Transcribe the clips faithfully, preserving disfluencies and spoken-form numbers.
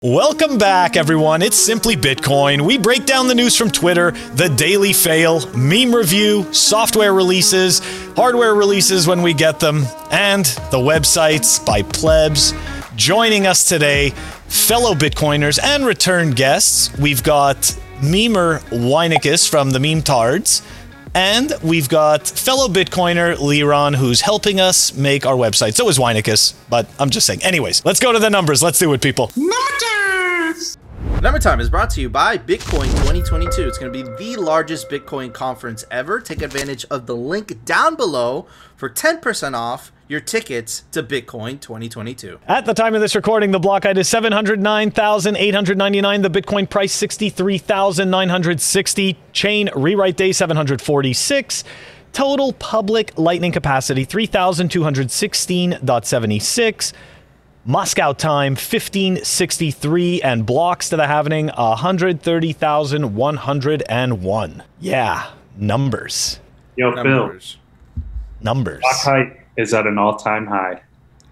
Welcome back, everyone. It's Simply Bitcoin. We break down the news from Twitter, the daily fail, meme review, software releases, hardware releases when we get them, and the websites by plebs. Joining us today, fellow Bitcoiners and return guests, we've got memer Weinicus from the Meme Tards, and we've got fellow Bitcoiner Liron, who's helping us make our website. So is Weinicus, but I'm just saying. Anyways, let's go to the numbers. Let's do it, people. Number Time is brought to you by Bitcoin twenty twenty-two. It's going to be the largest Bitcoin conference ever. Take advantage of the link down below for ten percent off your tickets to Bitcoin twenty twenty-two. At the time of this recording, the block height is seven hundred nine thousand eight hundred ninety-nine. The Bitcoin price sixty-three thousand nine hundred sixty. Chain rewrite day seven hundred forty-six. Total public lightning capacity three thousand two hundred sixteen point seven six. Moscow time fifteen sixty-three, and blocks to the halvening one hundred thirty thousand one hundred one. Yeah, numbers. Yo, Numbers. Phil. Numbers. Block height is at an all-time high.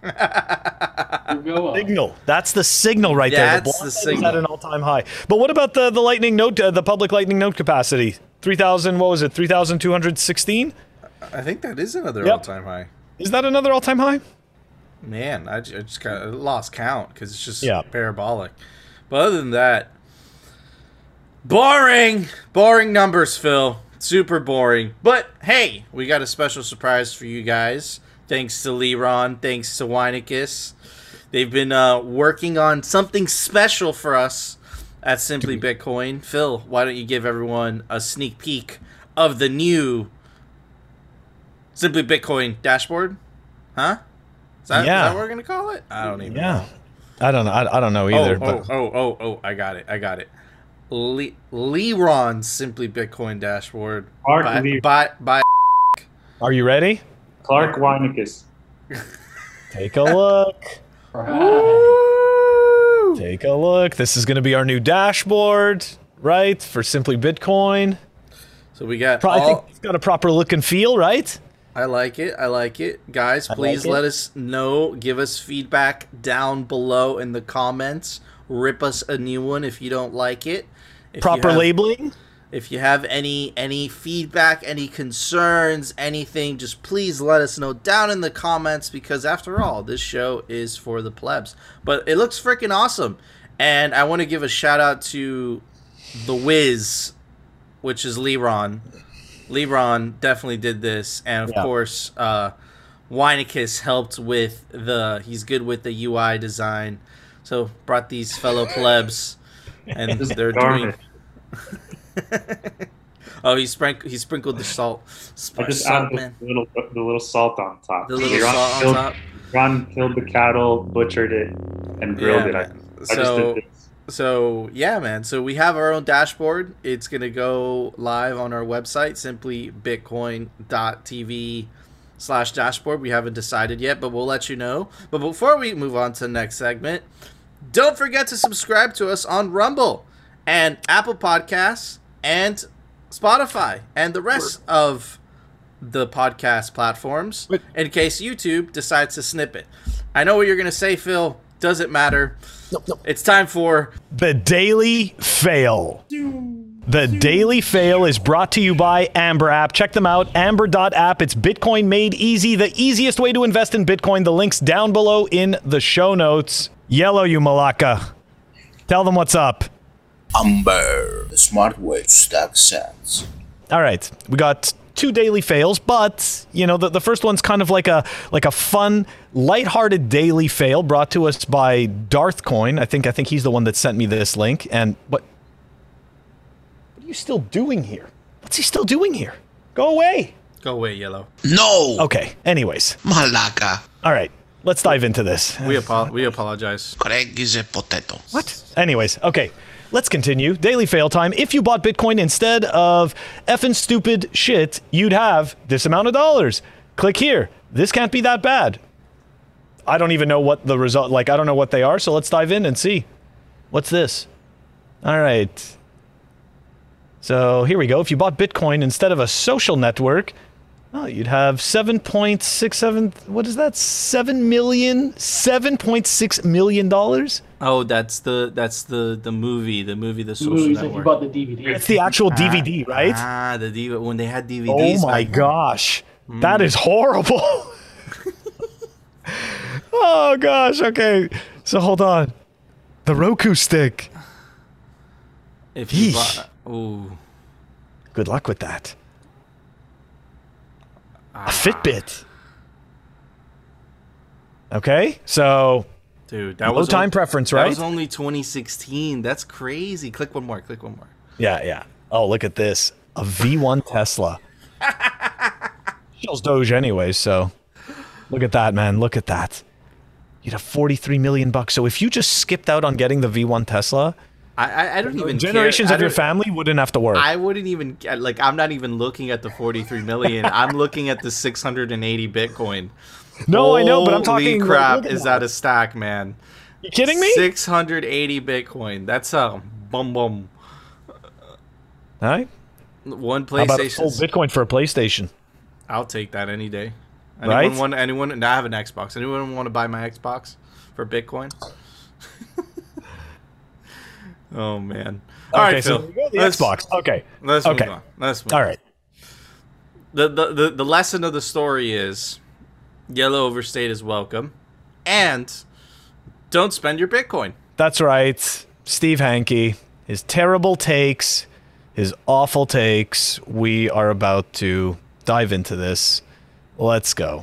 Signal. That's the signal right there. The That's block the height is signal. at an all-time high. But what about the the lightning node, uh, the public lightning node capacity? three thousand. What was it? three thousand two hundred sixteen. I think that is another Yep. all-time high. Is that another all-time high? Man, I, ju- I just kind of lost count because it's just Yeah. parabolic. But other than that, boring, boring numbers, Phil. Super boring. But hey, we got a special surprise for you guys. Thanks to Liron, thanks to Weinicus. They've been uh, working on something special for us at Simply Bitcoin. Phil, why don't you give everyone a sneak peek of the new Simply Bitcoin dashboard? Huh? Is that, Yeah. is that what we're going to call it? I don't even Yeah. know. I don't know. I, I don't know either. Oh, but oh, oh, oh, oh, I got it. I got it. Le- Liron's Simply Bitcoin dashboard. Mark by, Lee- by, by are you ready? Clark Weinicus. Take a look. Take a look. This is going to be our new dashboard, right? For Simply Bitcoin. So we got Pro- I all, think it's got a proper look and feel, right? I like it. I like it. Guys, I please like it. let us know. Give us feedback down below in the comments. Rip us a new one if you don't like it. If you Proper have- labeling. If you have any any feedback, any concerns, anything, just please let us know down in the comments, because after all, this show is for the plebs. But it looks freaking awesome. And I want to give a shout out to the Wiz, which is Liron. Liron definitely did this, and of Yeah. course, uh, Weinicus helped with the. He's good with the U I design, so brought these fellow plebs, and they're doing. Garbage. Oh, he sprinkled. He sprinkled the salt. I just salt, added man. the little, the little salt on top. The little Ron salt on killed, top. Ron killed the cattle, butchered it, and grilled Yeah, it. I, man. I just So, did this. so yeah, man. So we have our own dashboard. It's gonna go live on our website, simply bitcoin.tv slash dashboard. We haven't decided yet, but we'll let you know. But before we move on to the next segment, don't forget to subscribe to us on Rumble and Apple Podcasts and Spotify and the rest of the podcast platforms, Wait. in case YouTube decides to snip it. I know what you're going to say, Phil. Doesn't matter. No, no. It's time for... The Daily Fail. The Daily Fail is brought to you by Amber App. Check them out, amber dot app. It's Bitcoin made easy, the easiest way to invest in Bitcoin. The link's down below in the show notes. Yellow, you malaka. Tell them what's up. Amber, the smart way to stack sats. All right, we got two daily fails, but you know the, the first one's kind of like a like a fun, lighthearted daily fail brought to us by Darthcoin. I think I think he's the one that sent me this link. And what what are you still doing here? What's he still doing here? Go away. Go away, Yellow. No! Okay. Anyways, Malaka. all right, let's dive into this. We, apo- we apologize. Craig is a potato. What? Anyways, okay. Let's continue. Daily fail time. If you bought Bitcoin instead of effing stupid shit, you'd have this amount of dollars. Click here. This can't be that bad. I don't even know what the result, like, I don't know what they are, so let's dive in and see. What's this? All right. So here we go. If you bought Bitcoin instead of a social network, Oh, you'd have seven point six seven. What is that? Seven million. Seven point six million dollars. Oh, that's the that's the the movie, the movie, the social Movies, if you network. bought the D V D. It's the actual D V D, right? Ah, the D V D when they had D V Oh Ds. my back- gosh, that is horrible. Oh gosh. Okay, so hold on. The Roku stick. If you Yeesh. bought, ooh, Good luck with that. A Fitbit. Okay, so dude, that low was time on- preference, That right? was only twenty sixteen. That's crazy. Click one more. Click one more. Yeah, yeah. Oh, look at this. A V one Tesla. Shell's Doge anyways, so look at that, man. Look at that. You'd have forty-three million bucks. So if you just skipped out on getting the V one Tesla, I I, I don't even generations care. I of your don't- family wouldn't have to work. I wouldn't even like. I'm not even looking at the forty-three million. I'm looking at the six hundred eighty Bitcoin. no, I know, but I'm Holy talking. like, crap! look at Is that. that a stack, man? You kidding me? six hundred eighty Bitcoin. That's a bum bum. All right. One How about a full PlayStation. Bitcoin for a PlayStation? I'll take that any day. Anyone Right? want anyone? No, I have an Xbox. Anyone want to buy my Xbox for Bitcoin? Oh man! All okay, right, so Phil. we go the let's, Xbox. Okay. Let's Okay. move on. Let's move All on. right. The, the the the lesson of the story is yellow overstate is welcome, and don't spend your Bitcoin. That's right. Steve Hanke, his terrible takes, his awful takes. We are about to dive into this. Let's go.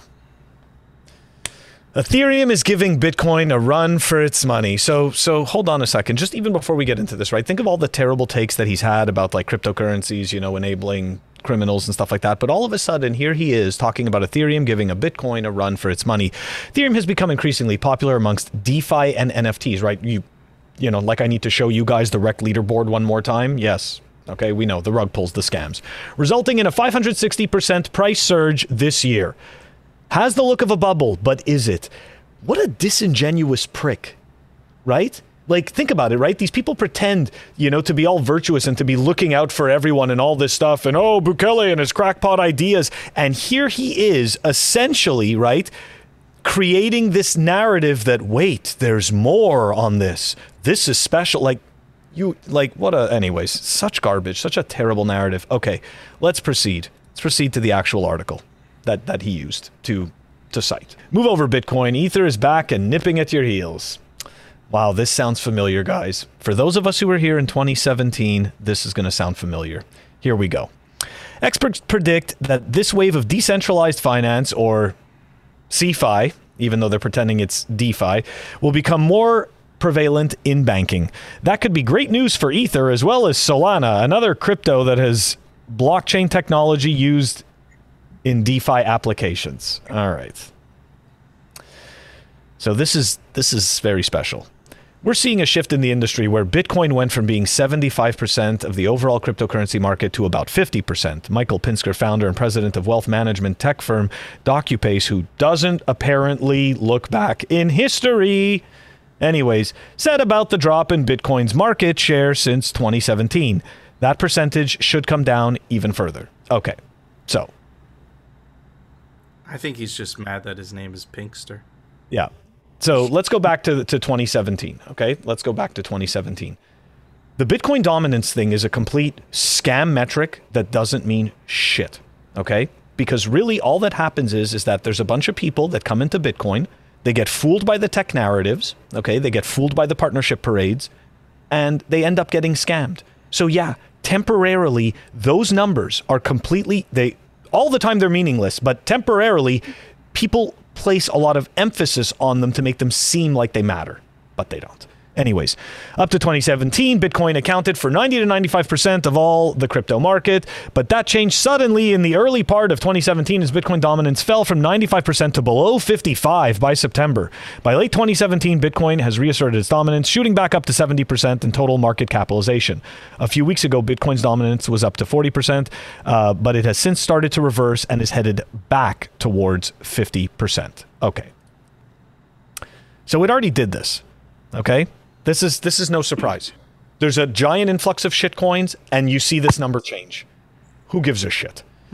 Ethereum is giving Bitcoin a run for its money. So so hold on a second. Just even before we get into this, right? Think of all the terrible takes that he's had about like cryptocurrencies, you know, enabling criminals and stuff like that. But all of a sudden, here he is talking about Ethereum giving a Bitcoin a run for its money. Ethereum has become increasingly popular amongst DeFi and N F Ts, right? You you know, like I need to show you guys the rec leaderboard one more time. Yes. Okay, we know the rug pulls the scams, resulting in a five hundred sixty percent price surge this year. Has the look of a bubble, but is it? What a disingenuous prick, right? Like, think about it, right? These people pretend, you know, to be all virtuous and to be looking out for everyone and all this stuff and, oh, Bukele and his crackpot ideas. And here he is, essentially, right, creating this narrative that, wait, there's more on this. This is special. Like, you, like, what a, anyways, such garbage, such a terrible narrative. Okay, let's proceed. Let's proceed to the actual article that, that he used to, to cite. Move over, Bitcoin. Ether is back and nipping at your heels. Wow, this sounds familiar, guys. For those of us who were here in twenty seventeen, this is going to sound familiar. Here we go. Experts predict that this wave of decentralized finance, or CeFi, even though they're pretending it's DeFi, will become more prevalent in banking. That could be great news for Ether as well as Solana, another crypto that has blockchain technology used in DeFi applications. All right. So this is this is very special. We're seeing a shift in the industry where Bitcoin went from being seventy-five percent of the overall cryptocurrency market to about fifty percent. Michael Pinsker, founder and president of wealth management tech firm DocuPace, who doesn't apparently look back in history, anyways, said about the drop in Bitcoin's market share since twenty seventeen. That percentage should come down even further. Okay, so. I think he's just mad that his name is Pinkster. Yeah. So let's go back to, to twenty seventeen, okay? Let's go back to twenty seventeen. The Bitcoin dominance thing is a complete scam metric that doesn't mean shit, okay? Because really all that happens is, is that there's a bunch of people that come into Bitcoin, they get fooled by the tech narratives, okay? They get fooled by the partnership parades, and they end up getting scammed. So yeah, temporarily, those numbers are completely, they all the time they're meaningless, but temporarily, people place a lot of emphasis on them to make them seem like they matter, but they don't. Anyways, up to twenty seventeen, Bitcoin accounted for ninety to ninety-five percent of all the crypto market, but that changed suddenly in the early part of twenty seventeen as Bitcoin dominance fell from ninety-five percent to below fifty-five by September. By late twenty seventeen, Bitcoin has reasserted its dominance, shooting back up to seventy percent in total market capitalization. A few weeks ago, Bitcoin's dominance was up to forty percent, uh, but it has since started to reverse and is headed back towards fifty percent. Okay. So it already did this, okay? This is this is no surprise. There's a giant influx of shit coins, and you see this number change. Who gives a shit?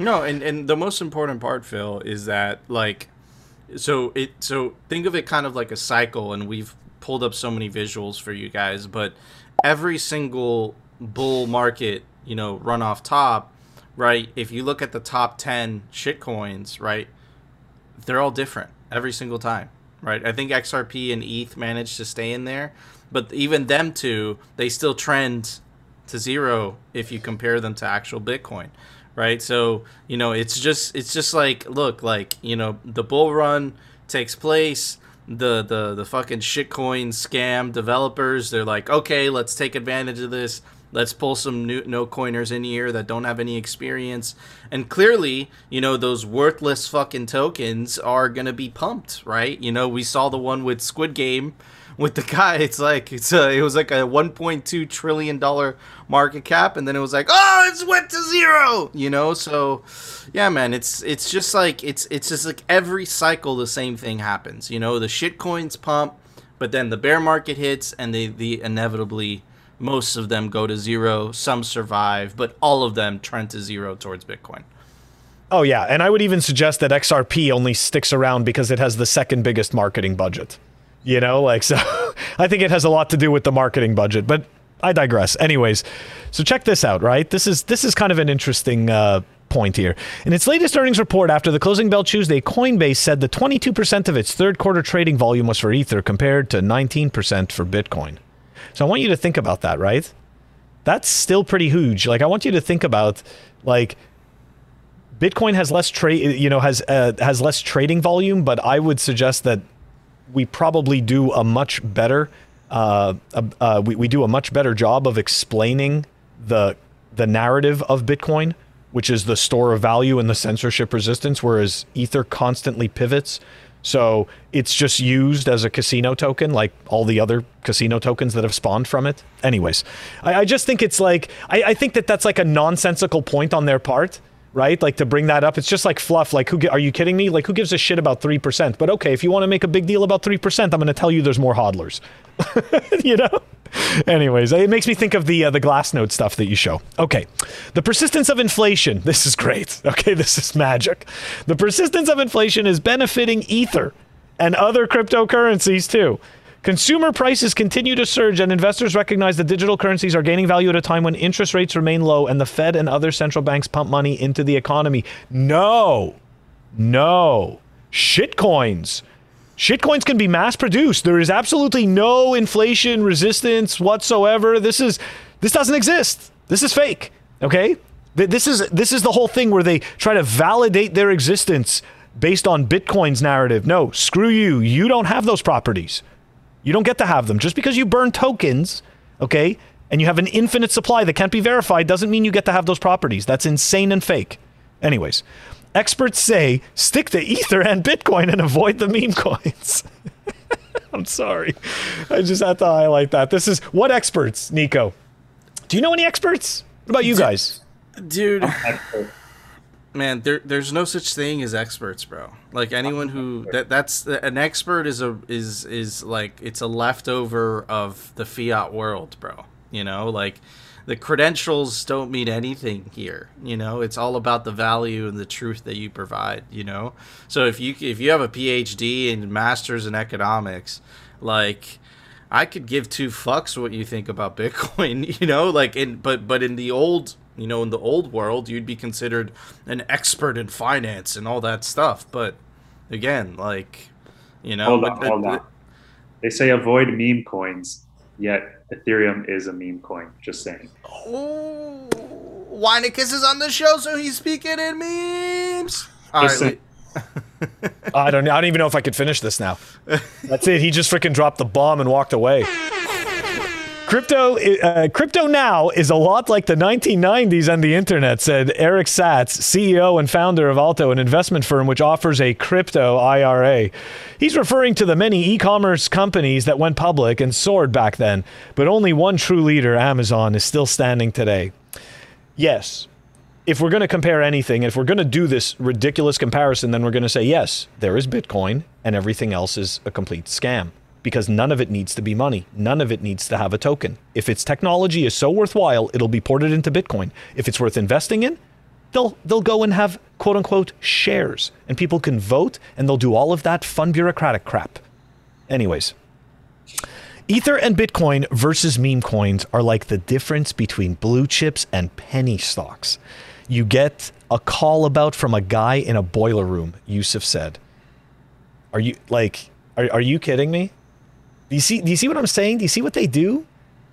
No, and, and the most important part, Phil, is that like, so it so think of it kind of like a cycle, and we've pulled up so many visuals for you guys, but every single bull market, you know, run off top, right? If you look at the top ten shitcoins, right, they're all different every single time, right? I think X R P and E T H managed to stay in there, but even them two, they still trend to zero if you compare them to actual Bitcoin, right? So, you know, it's just it's just like, look, like, you know, the bull run takes place, the the the fucking shitcoin scam developers, they're like, okay, let's take advantage of this. Let's pull some new no coiners in here that don't have any experience. And clearly, you know, those worthless fucking tokens are going to be pumped, right? You know, we saw the one with Squid Game with the guy. It's like, it's a, it was like a one point two trillion dollars market cap. And then it was like, oh, it's went to zero, you know? So yeah, man, it's, it's just like, it's, it's just like every cycle, the same thing happens, you know, the shit coins pump, but then the bear market hits and they, the inevitably, most of them go to zero, some survive, but all of them trend to zero towards Bitcoin. Oh, yeah. And I would even suggest that X R P only sticks around because it has the second biggest marketing budget. You know, like, so I think it has a lot to do with the marketing budget, but I digress. Anyways, so check this out, right? This is this is kind of an interesting uh, point here. In its latest earnings report after the closing bell Tuesday, Coinbase said that twenty-two percent of its third quarter trading volume was for Ether compared to nineteen percent for Bitcoin. So I want you to think about that, right? That's still pretty huge. Like, I want you to think about, like, Bitcoin has less trade, you know, has uh, has less trading volume, but I would suggest that we probably do a much better, uh, uh, we we do a much better job of explaining the the narrative of Bitcoin, which is the store of value and the censorship resistance, whereas Ether constantly pivots. So it's just used as a casino token, like all the other casino tokens that have spawned from it. Anyways, I, I just think it's like, I, I think that that's like a nonsensical point on their part, right? Like, to bring that up, it's just like fluff. Like, who are you kidding me? Like, who gives a shit about three percent? But okay, if you want to make a big deal about three percent, I'm going to tell you there's more hodlers. You know? Anyways, it makes me think of the uh, the Glassnode stuff that you show. Okay, the persistence of inflation. This is great. Okay, this is magic. The persistence of inflation is benefiting Ether and other cryptocurrencies too. Consumer prices continue to surge, and investors recognize that digital currencies are gaining value at a time when interest rates remain low and the Fed and other central banks pump money into the economy. No, no, shitcoins. Shitcoins can be mass produced. There is absolutely no inflation resistance whatsoever. This is, this doesn't exist. This is fake. Okay? This is, this is the whole thing where they try to validate their existence based on Bitcoin's narrative. No, screw you. You don't have those properties. You don't get to have them. Just because you burn tokens, okay, and you have an infinite supply that can't be verified doesn't mean you get to have those properties. That's insane and fake. Anyways, experts say stick to Ether and Bitcoin and avoid the meme coins. I'm sorry. I just had to highlight that. This is what experts, Nico? Do you know any experts? What about you guys? Dude, man, there there's no such thing as experts, bro. Like, anyone who that that's an expert is a is is like, it's a leftover of the fiat world, bro. You know, like, the credentials don't mean anything here. You know, it's all about the value and the truth that you provide, you know? So if you if you have a P H D and master's in economics, like, I could give two fucks what you think about Bitcoin, you know? Like, in but but in the old, you know, in the old world, you'd be considered an expert in finance and all that stuff. But again, like, you know, hold on, but, hold uh, on. They say avoid meme coins, yet Ethereum is a meme coin. Just saying. Oh, Weinicus is on the show, so he's speaking in memes. All Just right. I don't I don't even know if I could finish this now. That's it. He just freaking dropped the bomb and walked away. Crypto, uh, crypto now is a lot like the nineteen nineties and the internet, said Eric Satz, C E O and founder of Alto, an investment firm which offers a crypto I R A. He's referring to the many e-commerce companies that went public and soared back then, but only one true leader, Amazon, is still standing today. Yes, if we're going to compare anything, if we're going to do this ridiculous comparison, then we're going to say, yes, there is Bitcoin and everything else is a complete scam. Because none of it needs to be money. None of it needs to have a token. If its technology is so worthwhile, it'll be ported into Bitcoin. If it's worth investing in, they'll they'll go and have quote unquote shares, and people can vote, and they'll do all of that fun bureaucratic crap. Anyways, Ether and Bitcoin versus meme coins are like the difference between blue chips and penny stocks. You get a call about from a guy in a boiler room, Yusuf said. Are you like, are, are you kidding me? Do you see, do you see what I'm saying? Do you see what they do?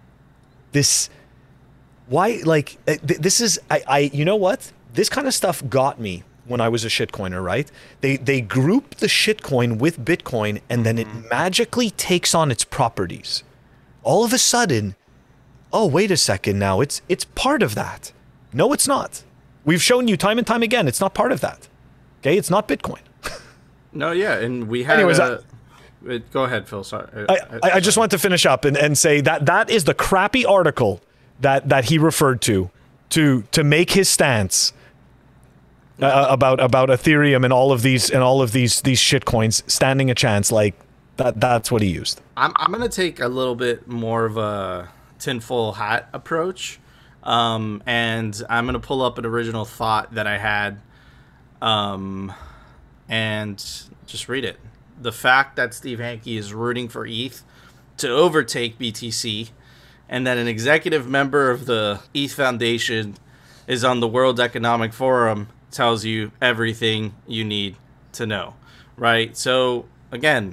This, why, like, th- this is, I, I, you know what? This kind of stuff got me when I was a shitcoiner, right? They, they group the shitcoin with Bitcoin, and then it magically takes on its properties. All of a sudden, oh, wait a second now, it's, it's part of that. No, it's not. We've shown you time and time again, it's not part of that. Okay, it's not Bitcoin. No, yeah, and we had. Anyways, a, I, go ahead, Phil. Sorry. I, I, I just want to finish up and, and say that that is the crappy article that, that he referred to, to to make his stance uh, about about Ethereum and all of these and all of these these shitcoins standing a chance. Like that. That's what he used. I'm I'm gonna take a little bit more of a tinfoil hat approach. Um, and I'm going to pull up an original thought that I had, um, and just read it. The fact that Steve Hanke is rooting for E T H to overtake B T C, and that an executive member of the E T H Foundation is on the World Economic Forum tells you everything you need to know, right? So, again,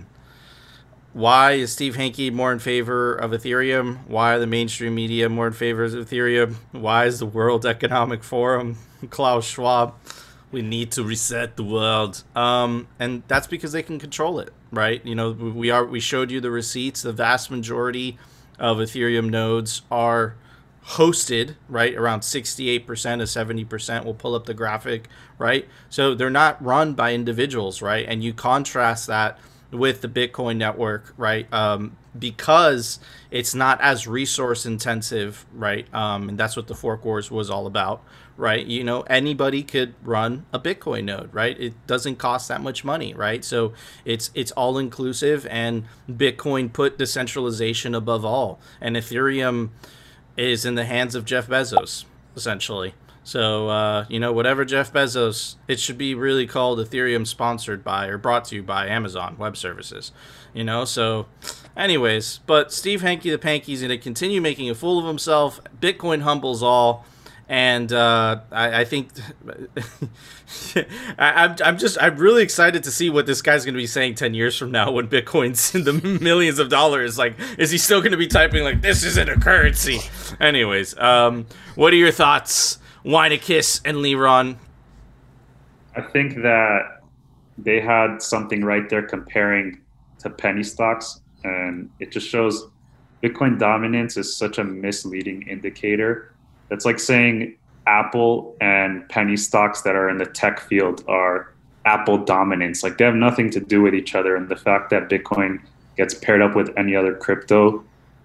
why is Steve Hanke more in favor of Ethereum? Why are the mainstream media more in favor of Ethereum? Why is the World Economic Forum, Klaus Schwab, we need to reset the world? Um, and that's because they can control it, right? You know, we are we showed you the receipts. The vast majority of Ethereum nodes are hosted, right? Around sixty-eight percent to seventy percent. We'll pull up the graphic, right? So they're not run by individuals, right? And you contrast that with the Bitcoin network, right? Um, because it's not as resource intensive, right? Um, and that's what the Fork Wars was all about, right? You know, anybody could run a Bitcoin node, right? It doesn't cost that much money, right? So it's it's all inclusive, and Bitcoin put decentralization above all, and Ethereum is in the hands of Jeff Bezos, essentially. So, uh, you know, whatever Jeff Bezos, it should be really called Ethereum sponsored by or brought to you by Amazon Web Services, you know? So anyways, but Steve Hanke the Panky's going to continue making a fool of himself. Bitcoin humbles all. And uh, I, I think I, I'm, I'm just I'm really excited to see what this guy's going to be saying ten years from now when Bitcoin's in the millions of dollars. Like, is he still going to be typing like, this isn't a currency? Anyways, um, what are your thoughts? Winekiss and Liron. I think that they had something right there comparing to penny stocks, and it just shows Bitcoin dominance is such a misleading indicator. That's like saying Apple and penny stocks that are in the tech field are Apple dominance. Like, they have nothing to do with each other, and the fact that Bitcoin gets paired up with any other crypto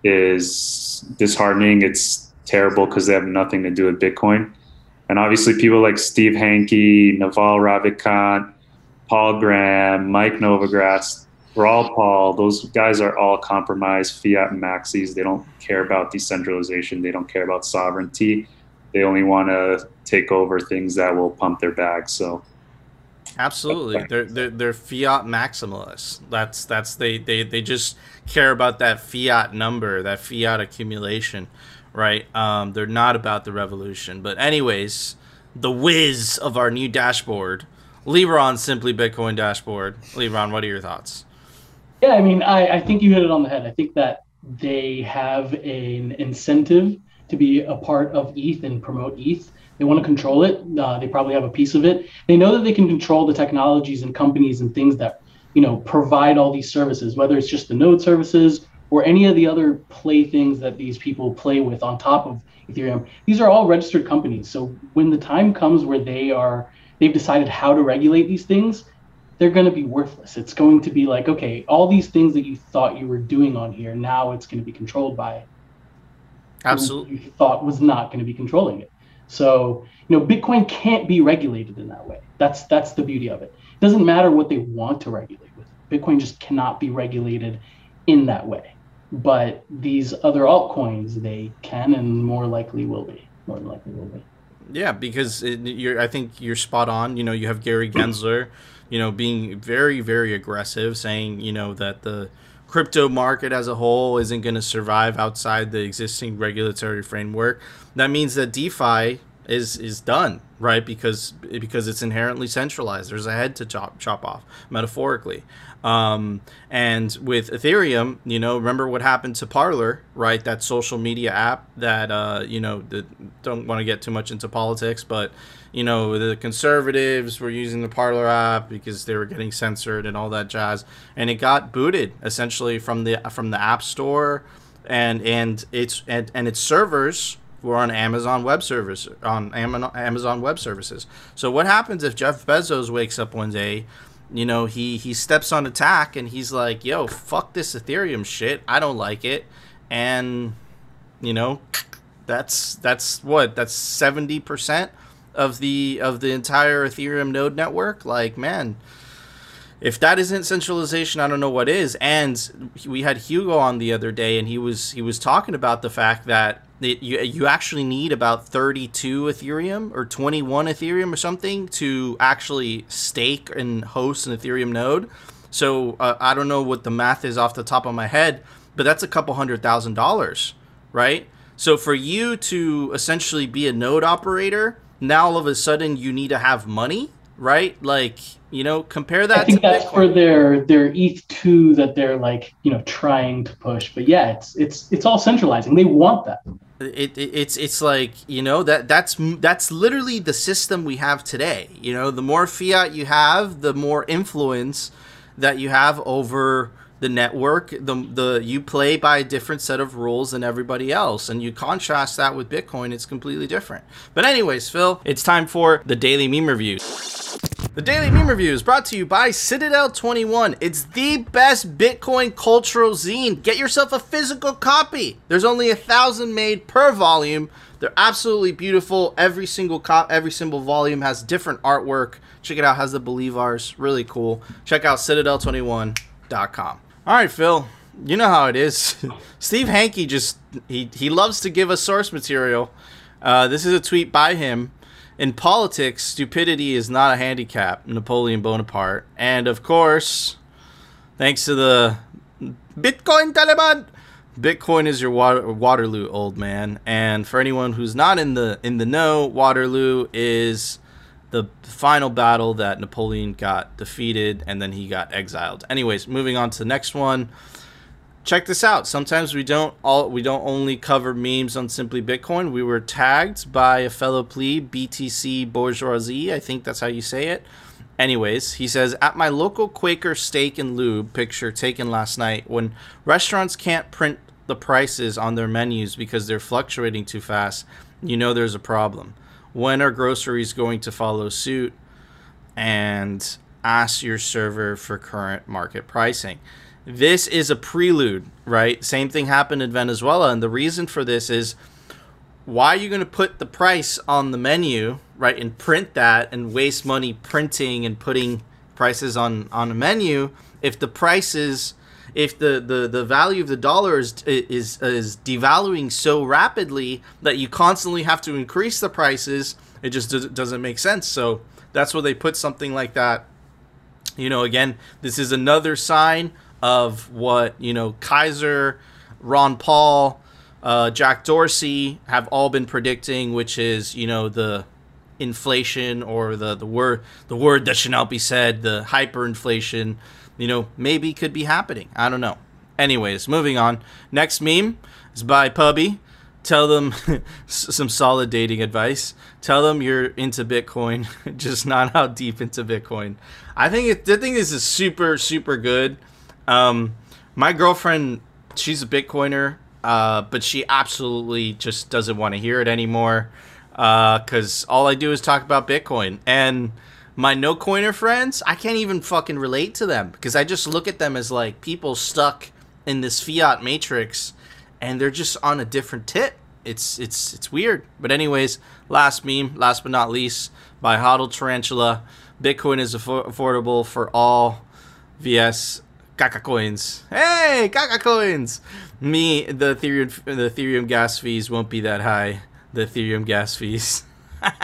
is disheartening. It's terrible because they have nothing to do with Bitcoin. And obviously people like Steve Hanke, Naval Ravikant, Paul Graham, Mike Novogratz, Raul Paul, those guys are all compromised fiat maxis. They don't care about decentralization. They don't care about sovereignty. They only want to take over things that will pump their bags. So, absolutely, they're they're, they're fiat maximalists. That's that's they, they they just care about that fiat number, that fiat accumulation. Right, um, they're not about the revolution. But anyways, the whiz of our new dashboard, Liron's Simply Bitcoin dashboard. Liron, what are your thoughts? Yeah, I mean, I, I think you hit it on the head. I think that they have an incentive to be a part of E T H and promote E T H. They want to control it. Uh, they probably have a piece of it. They know that they can control the technologies and companies and things that, you know, provide all these services, whether it's just the node services or any of the other playthings that these people play with on top of Ethereum. These are all registered companies. So when the time comes where they are, they've decided how to regulate these things, they're going to be worthless. It's going to be like, okay, all these things that you thought you were doing on here, now it's going to be controlled by Absolutely. who you thought was not going to be controlling it. So, you know, Bitcoin can't be regulated in that way. That's that's the beauty of it. It doesn't matter what they want to regulate with it. Bitcoin just cannot be regulated in that way. But these other altcoins, they can and more likely will be. More than likely will be. Yeah, because it, you're. I think you're spot on. You know, you have Gary Gensler, you know, being very, very aggressive, saying, you know, that the crypto market as a whole isn't going to survive outside the existing regulatory framework. That means that DeFi is is done, right? Because because it's inherently centralized. There's a head to chop chop off, metaphorically. Um, and with Ethereum, you know, remember what happened to Parler, right? That social media app that, uh, you know, the, don't want to get too much into politics, but, you know, the conservatives were using the Parler app because they were getting censored and all that jazz. And it got booted essentially from the from the App Store, and and its and, and its servers were on Amazon Web Service on Amazon Web Services. So what happens if Jeff Bezos wakes up one day? You know, he, he steps on attack and he's like, yo, fuck this Ethereum shit. I don't like it. And, you know, that's that's what? That's seventy percent of the of the entire Ethereum node network. Like, man, if that isn't centralization, I don't know what is. And we had Hugo on the other day, and he was he was talking about the fact that it, you you actually need about thirty-two Ethereum or twenty-one Ethereum or something to actually stake and host an Ethereum node. So uh, I don't know what the math is off the top of my head, but that's a couple hundred thousand dollars, right? So for you to essentially be a node operator, now all of a sudden you need to have money, right? Like, you know, compare that I think to that's Bitcoin. for their their E T H two that they're like, you know, trying to push. But yeah, it's it's it's all centralizing. They want that. It, it it's it's like, you know, that that's that's literally the system we have today. You know, the more fiat you have, the more influence that you have over the network. The the you play by a different set of rules than everybody else, and you contrast that with Bitcoin, it's completely different. But anyways, Phil, it's time for the Daily Meme Review. The Daily Meme Review is brought to you by Citadel twenty-one. It's the best Bitcoin cultural zine. Get yourself a physical copy. There's only a thousand made per volume. They're absolutely beautiful. Every single cop, every single volume has different artwork. Check it out. Has the Bolievars. Really cool. Check out citadel twenty-one dot com. All right, Phil. You know how it is. Steve Hanke just he he loves to give us source material. Uh, this is a tweet by him. In politics, stupidity is not a handicap, Napoleon Bonaparte. And of course, thanks to the Bitcoin Taliban, Bitcoin is your Water- Waterloo, old man. And for anyone who's not in the in the know, Waterloo is the final battle that Napoleon got defeated and then he got exiled. Anyways, moving on to the next one. Check this out. Sometimes we don't all we don't only cover memes on Simply Bitcoin. We were tagged by a fellow plebe, B T C Bourgeoisie. I think that's how you say it. Anyways, he says, at my local Quaker Steak and Lube, picture taken last night, when restaurants can't print the prices on their menus because they're fluctuating too fast, you know there's a problem. When are groceries going to follow suit? And ask your server for current market pricing. This is a prelude, right? Same thing happened in Venezuela. And the reason for this is, why are you going to put the price on the menu, right, and print that and waste money printing and putting prices on, on a menu if the prices, if the, the, the value of the dollar is, is, is devaluing so rapidly that you constantly have to increase the prices? It just doesn't make sense. So that's where they put something like that. You know, again, this is another sign of what, you know, Kaiser, Ron Paul, uh, Jack Dorsey have all been predicting, which is, you know, the inflation, or the, the word the word that should not be said, the hyperinflation, you know, maybe could be happening. I don't know. Anyways, moving on. Next meme is by Pubby. Tell them some solid dating advice. Tell them you're into Bitcoin, just not how deep into Bitcoin. I think it, I think this is super, super good. Um, my girlfriend, she's a Bitcoiner, uh, but she absolutely just doesn't want to hear it anymore, uh, because all I do is talk about Bitcoin. And my no-coiner friends, I can't even fucking relate to them, because I just look at them as like people stuck in this fiat matrix, and they're just on a different tip. It's it's it's weird. But anyways, last meme, last but not least, by Hodl Tarantula. Bitcoin is affo- affordable for all. V S Caca coins. Hey, Caca coins. Me, the Ethereum, the Ethereum gas fees won't be that high. The Ethereum gas fees.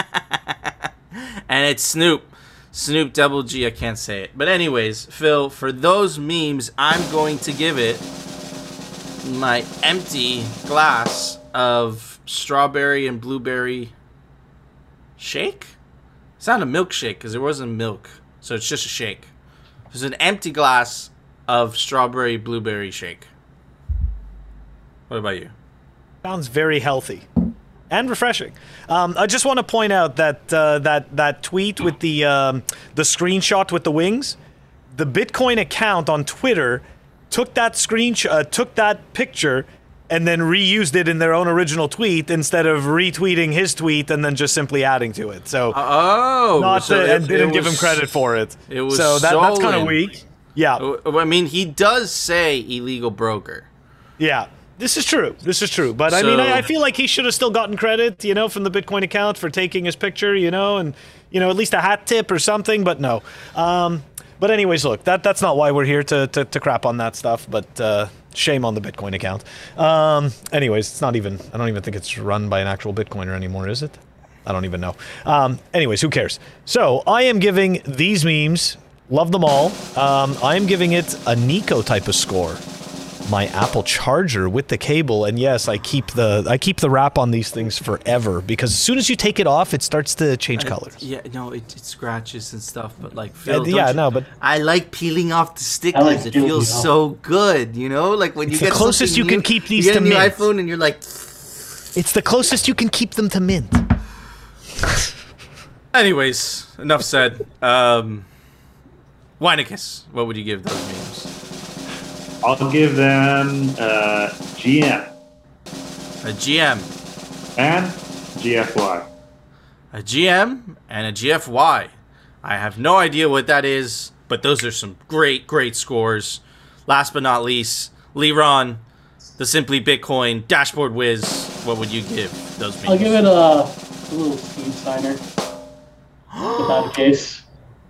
and it's Snoop. Snoop Double G, I can't say it. But anyways, Phil, for those memes, I'm going to give it my empty glass of strawberry and blueberry shake? It's not a milkshake because there wasn't milk. So it's just a shake. It's an empty glass of strawberry blueberry shake. What about you? Sounds very healthy and refreshing. Um, I just want to point out that uh, that that tweet with the um, the screenshot with the wings, the Bitcoin account on Twitter took that screenshot, uh, took that picture, and then reused it in their own original tweet instead of retweeting his tweet and then just simply adding to it. So oh, not so to, it, and didn't it give was, him credit for it. It was so that, that's kind of stolen. weak. Yeah, I mean, he does say illegal broker. yeah. This is true. This is true. But I So- mean, I, I feel like he should have still gotten credit, you know, from the Bitcoin account for taking his picture, you know, and, you know, at least a hat tip or something. But no. Um, but anyways, look, that that's not why we're here to, to, to crap on that stuff. But uh, shame on the Bitcoin account. Um, anyways, it's not even, I don't even think it's run by an actual Bitcoiner anymore, is it? I don't even know. Um, anyways, who cares? So I am giving these memes, love them all. Um, I am giving it a Nico type of score. My Apple charger with the cable, and yes, I keep the I keep the wrap on these things forever because as soon as you take it off, it starts to change colors. Yeah, no, it, it scratches and stuff, but like Phil, Uh, don't yeah, you- no, but I like peeling off the stickers. like it peeling feels it off. so good, you know, like when you It's get the closest something you can new- keep these you get to a new mint. iPhone, and you're like, it's the closest you can keep them to mint. anyways, enough said. Um, Weinicus, what would you give those memes? I'll give them uh, G M A G M, and G F Y. a G M, and a G F Y. I have no idea what that is, but those are some great, great scores. Last but not least, Leron, the Simply Bitcoin Dashboard Whiz. What would you give those memes? I'll give it a, a little Steve Steiner without a case.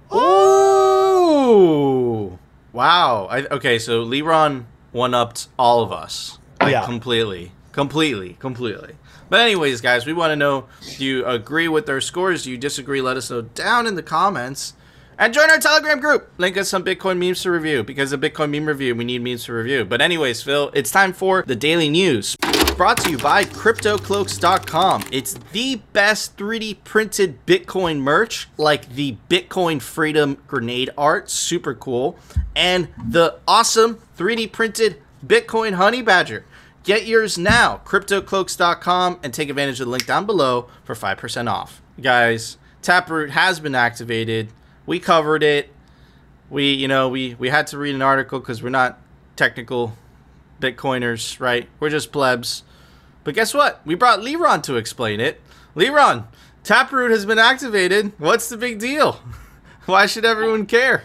Ooh! Wow. I, okay, so Leron one-upped all of us. Like, Yeah. Completely. Completely. Completely. But anyways, guys, we want to know, do you agree with their scores? Do you disagree? Let us know down in the comments. And join our Telegram group. Link us some Bitcoin memes to review. Because of Bitcoin meme review, we need memes to review. But anyways, Phil, it's time for the Daily News. Brought to you by Crypto Cloaks dot com. It's the best three D printed Bitcoin merch, like the Bitcoin Freedom grenade art, super cool, and the awesome three D printed Bitcoin Honey Badger. Get yours now, Crypto Cloaks dot com, and take advantage of the link down below for five percent off. Guys, Taproot has been activated. We covered it. We, you know, we, we had to read an article because we're not technical Bitcoiners, right? We're just plebs. But guess what? We brought Leron to explain it. Leron, Taproot has been activated. What's the big deal? Why should everyone care?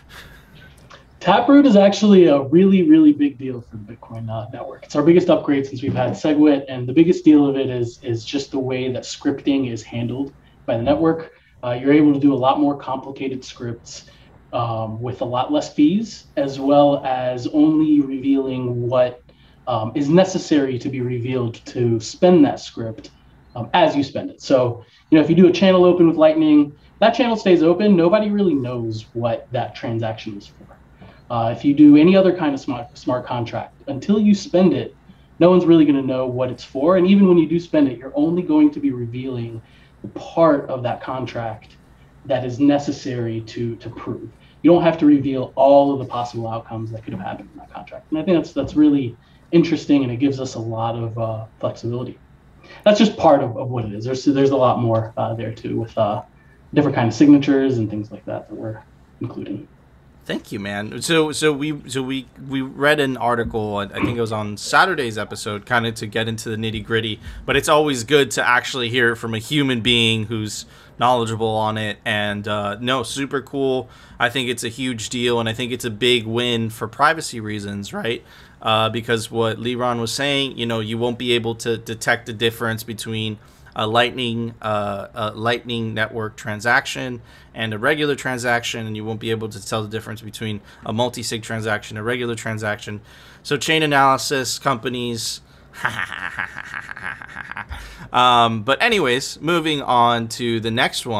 Taproot is actually a really, really big deal for the Bitcoin uh, network. It's our biggest upgrade since we've had SegWit, and the biggest deal of it is is just the way that scripting is handled by the network. Uh, you're able to do a lot more complicated scripts um, with a lot less fees, as well as only revealing what um, is necessary to be revealed to spend that script um, as you spend it. So, you know, if you do a channel open with Lightning, that channel stays open. Nobody really knows what that transaction is for. Uh, if you do any other kind of smart smart contract, until you spend it, no one's really going to know what it's for. And even when you do spend it, you're only going to be revealing the part of that contract that is necessary to to prove. You don't have to reveal all of the possible outcomes that could have happened in that contract. And I think that's that's really interesting, and it gives us a lot of uh, flexibility. That's just part of, of what it is. There's there's a lot more uh, there too, with uh, different kind of signatures and things like that that we're including. Thank you, man. So, so we, so we, we read an article. I think it was on Saturday's episode, kind of to get into the nitty gritty. But it's always good to actually hear it from a human being who's knowledgeable on it. And uh, no, super cool. I think it's a huge deal, and I think it's a big win for privacy reasons, right? Uh, because what Leron was saying, you know, you won't be able to detect the difference between a Lightning uh, a Lightning Network transaction and a regular transaction, and you won't be able to tell the difference between a multi-sig transaction and a regular transaction. So chain analysis companies. um, but anyways, moving on to the next one.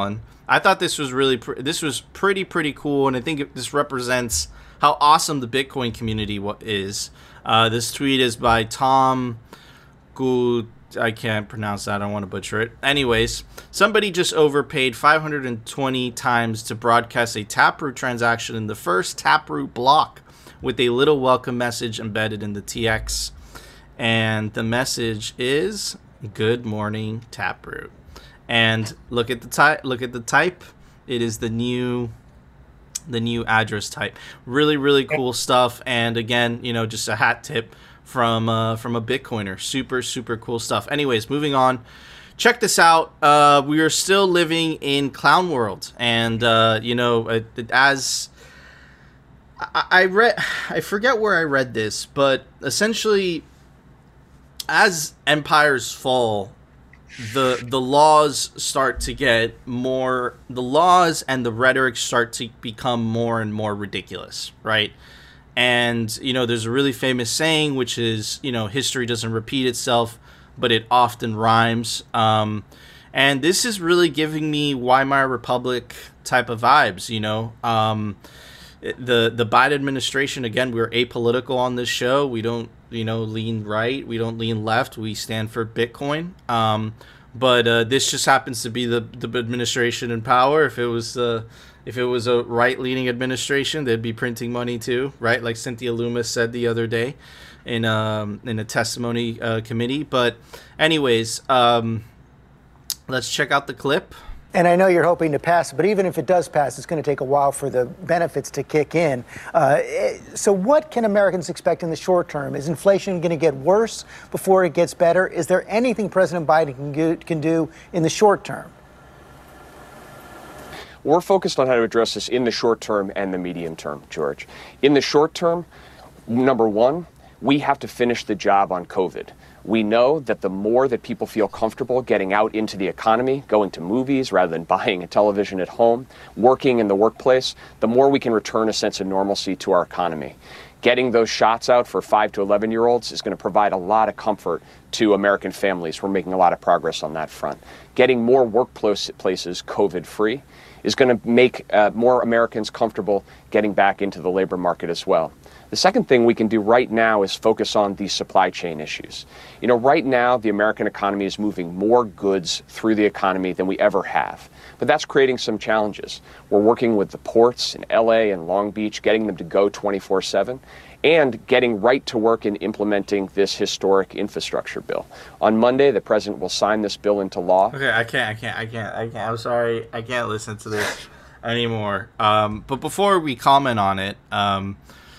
I thought this was really pr- this was pretty pretty cool, and I think it, this represents how awesome the Bitcoin community wa- is. Uh, this tweet is by Tom Good. I can't pronounce that. I don't want to butcher it. Anyways, somebody just overpaid five hundred twenty times to broadcast a Taproot transaction in the first Taproot block with a little welcome message embedded in the T X. And the message is, "Good morning, Taproot." And look at the type. Look at the type. It is the new, the new address type. Really, really cool stuff. And again, you know, just a hat tip from uh, from a Bitcoiner. Super, super cool stuff. Anyways, moving on. Check this out. Uh, we are still living in clown world, and uh, you know, it, it, as I, I read, I forget where I read this, but essentially, as empires fall, the the laws start to get more. The laws and the rhetoric start to become more and more ridiculous, right? And, you know, there's a really famous saying, which is, you know, history doesn't repeat itself, but it often rhymes. Um, and this is really giving me Weimar Republic type of vibes, you know. Um, the the Biden administration, again, we're apolitical on this show. We don't, you know, lean right. We don't lean left. We stand for Bitcoin. Um, but uh, this just happens to be the, the administration in power. If it was uh, if it was a right-leaning administration, they'd be printing money too, right? Like Cynthia Loomis said the other day in um, in a testimony uh, committee. But anyways, um, let's check out the clip. And I know you're hoping to pass it, but even if it does pass, it's going to take a while for the benefits to kick in. Uh, so what can Americans expect in the short term? Is inflation going to get worse before it gets better? Is there anything President Biden can, go, can do in the short term? We're focused on how to address this in the short term and the medium term, George. In the short term, number one, we have to finish the job on COVID. We know that the more that people feel comfortable getting out into the economy, going to movies rather than buying a television at home, working in the workplace, the more we can return a sense of normalcy to our economy. Getting those shots out for five to eleven year olds is going to provide a lot of comfort to American families. We're making a lot of progress on that front. Getting more workplaces COVID free is going to make uh, more Americans comfortable getting back into the labor market as well. The second thing we can do right now is focus on these supply chain issues. You know, right now, the American economy is moving more goods through the economy than we ever have. But that's creating some challenges. We're working with the ports in L A and Long Beach, getting them to go twenty-four seven, and getting right to work in implementing this historic infrastructure bill. On Monday, the president will sign this bill into law. Okay, I can't, I can't, I can't, I can't. I'm sorry, I can't listen to this anymore. Um, but before we comment on it, um,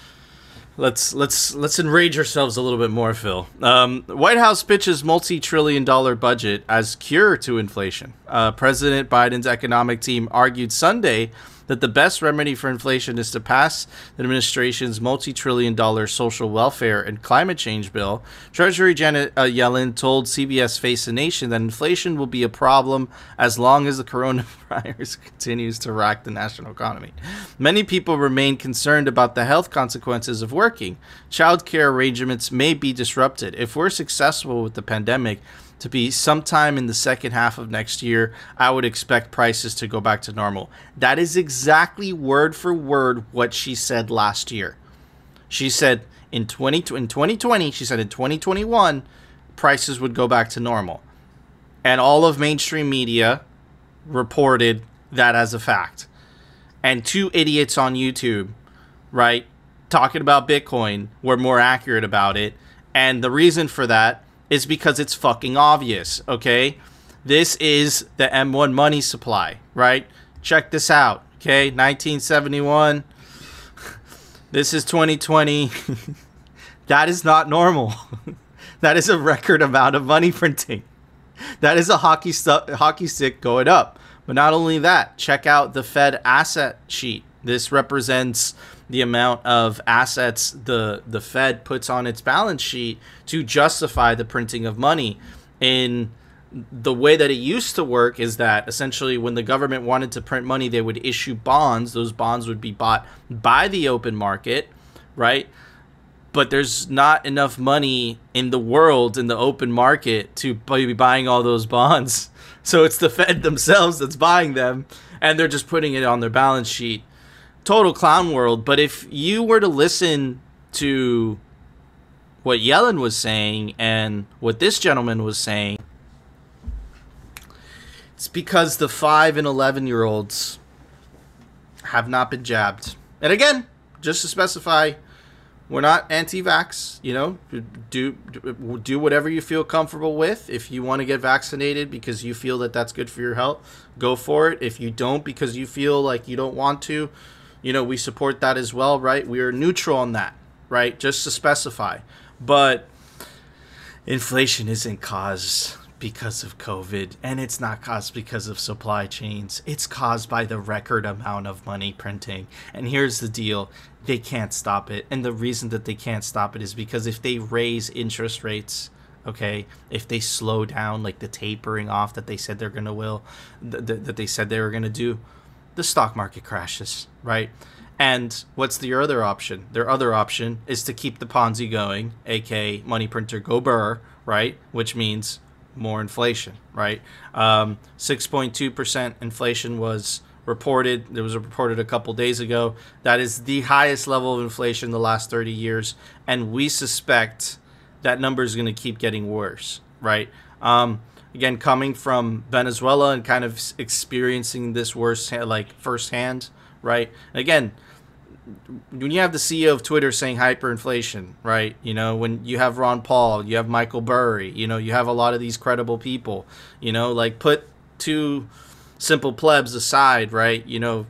Let's let's let's enrage ourselves a little bit more, Phil. Um, White House pitches multi-trillion dollar budget as cure to inflation. Uh, President Biden's economic team argued Sunday that the best remedy for inflation is to pass the administration's multi-trillion dollar social welfare and climate change bill. Treasury Janet uh, Yellen told C B S Face the Nation that inflation will be a problem as long as the coronavirus continues to rack the national economy. Many people remain concerned about the health consequences of working. Childcare arrangements may be disrupted. If we're successful with the pandemic to be sometime in the second half of next year, I would expect prices to go back to normal. That is exactly word for word what she said last year. She said in twenty in twenty twenty, she said in twenty twenty-one, prices would go back to normal. And all of mainstream media reported that as a fact. And two idiots on YouTube, right, talking about Bitcoin were more accurate about it. And the reason for that is because it's fucking obvious, okay? This is the M one money supply, right? Check this out, okay? nineteen seventy-one. This is twenty twenty. That is not normal. That is a record amount of money printing. That is a hockey, stu- hockey stick going up. But not only that, check out the Fed asset sheet. This represents the amount of assets the the Fed puts on its balance sheet to justify the printing of money. In the way that it used to work is that essentially when the government wanted to print money, they would issue bonds. Those bonds would be bought by the open market, right? but there's not enough money in the world, in the open market, to be buying all those bonds. So it's the Fed themselves that's buying them, and they're just putting it on their balance sheet. Total clown world. But if you were to listen to what Yellen was saying and what this gentleman was saying, it's because the five and eleven year olds have not been jabbed. And again, just to specify, we're not anti-vax. You know, do do whatever you feel comfortable with. If you want to get vaccinated because you feel that that's good for your health, go for it. If you don't because you feel like you don't want to, you know, we support that as well, right? We are neutral on that, right? Just to specify. But inflation isn't caused because of COVID, and it's not caused because of supply chains. It's caused by the record amount of money printing. And here's the deal. They can't stop it. And the reason that they can't stop it is because if they raise interest rates, okay, if they slow down like the tapering off that they said they're going to will, th- th- that they said they were going to do, the stock market crashes, right? And what's the other option? Their other option is to keep the Ponzi going, aka money printer go burr, right? Which means more inflation, right? Um, six point two percent inflation was reported. There was a reported a couple days ago. That is the highest level of inflation in the last thirty years. And we suspect that number is going to keep getting worse, right? Um, again, coming from Venezuela and kind of experiencing this worse, like firsthand, right? Again, when you have the C E O of Twitter saying hyperinflation, right? You know, when you have Ron Paul, you have Michael Burry, you know, you have a lot of these credible people, you know, like put two simple plebs aside, right? You know,